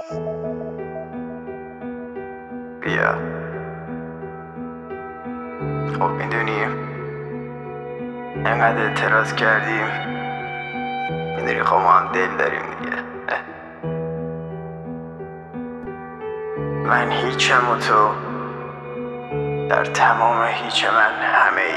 بیا خب میدونیم انقدر اعتراض کردیم، میدونی خب ما هم دل داریم دیگه. من هیچم و تو در تمام هیچ من همه ای.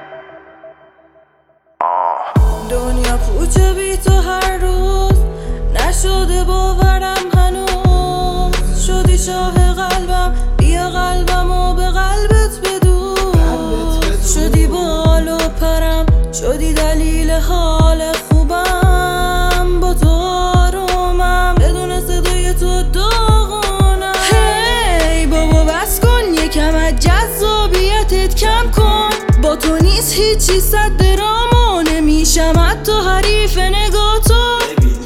دنیا پوچه بی تو هر روز، نشده باورم هنوز. شدی شاه قلبم، بیا قلبمو به قلبت بدوز. شدی بال و پرم، شدی دلیل حال خوبم. با تو آرومم، بدون صدای تو داغونم. هی بابا بس کن، یکم از جذابیتت کم کن. با تو نیست هیچی صد درامو، نمیشم حتی حریف نگاه تو.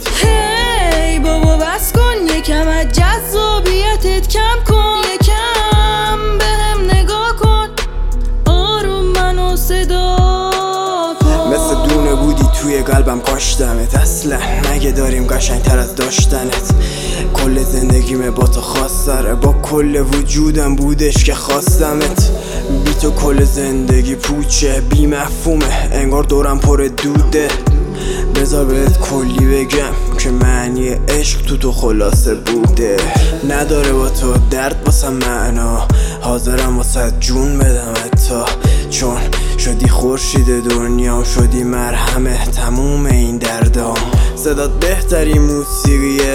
هی بابا بس کن، یکم از جذابیتت کم کن. یکم بهم نگاه کن، آروم منو صدا کن. مثل دونه بودی توی قلبم کاشتمت. اصلا مگه داریم قشنگتر از داشتنت؟ کل زندگیمه با تو خواستره، با کل وجودم بودش که خواستمت. بی تو کل زندگی پوچه، بی مفهومه، انگار دورم پر دوده. بذار بهت کلی بگم که معنی عشق تو خلاصه بوده. نداره با تو درد واسم معنا، حاضرم واسه جون بدم تا. چون شدی خورشید دنیا، شدی مرهمه تموم این دردام. صدات بهترین موسیقیه،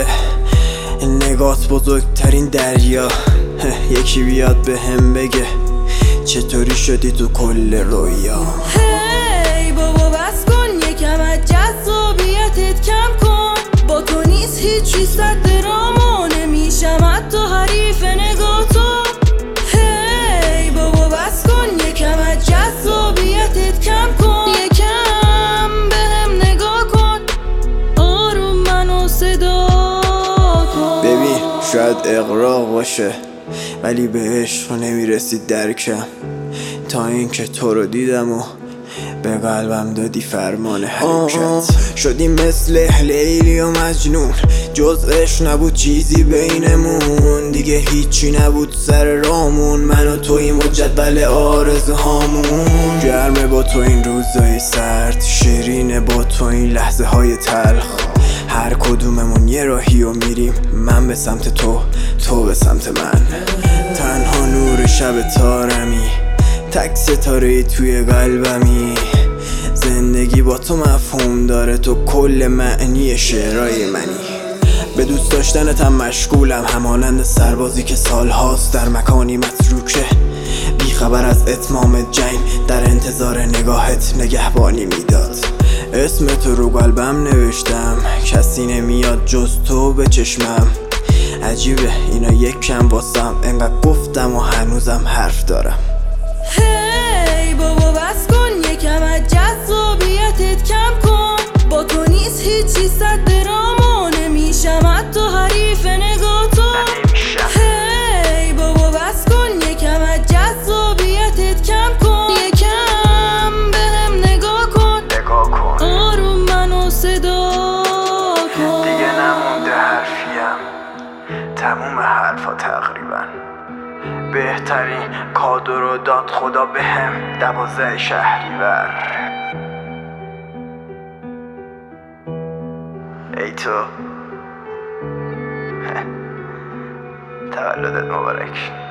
نگات بزرگترین دریا. یکی بیاد به هم بگه چطوری شدی تو کل رویا. هی بابا بس کن، یکم از جذابیتت کم کن. با تو نیست هیچی صد درامو، نمیشم حتی حریف نگاه تو. هی بابا بس کن، یکم از جذابیتت کم کن. یکم بهم نگاه کن، آروم منو صدا کن. ببین شاید اغراق باشه، ولی به عشق نمیرسید درکم. تا اینکه تو رو دیدم و به قلبم دادی فرمان حرکت. شدی مثل لیلی و مجنون، جز عشق نبود چیزی بینمون. دیگه هیچی نبود سر رامون، من و توییم و جدول آرزوهامون. گرمه با تو این روزای سرد، شیرینه با تو این لحظه های تلخ. هر کدوممون یه راهی و میریم، من به سمت تو، تو به سمت من. تنها نور شب تارمی، تک ستاره توی قلبمی. زندگی با تو مفهوم داره، تو کل معنی شعرهای منی. به دوست داشتنتم مشغولم، همانند سربازی که سالهاست در مکانی متروکه. بی خبر از اتمام جنگ، در انتظار نگاهت نگهبانی میداد. اسم تو رو قلبم نوشتم، کسی نمیاد جز تو به چشمم. عجیبه اینا یک کم واسم، انقدر گفتم و هنوزم حرف دارم. هی بابا بس کن، یکم از جذابیتت کم کن. با تو نیست هیچی صد درامو، نمیشم حتی حریف نگاه تو. هی بابا بس کن، یکم از جذابیتت کم کن. یکم بهم نگاه کن، آروم منو صدا کن. دیگه نمونده حرفیم، تموم حرفا تقریبا. بهترین کادو رو داد خدا بهم، 12 شهریور. ای تو تولدت مبارک.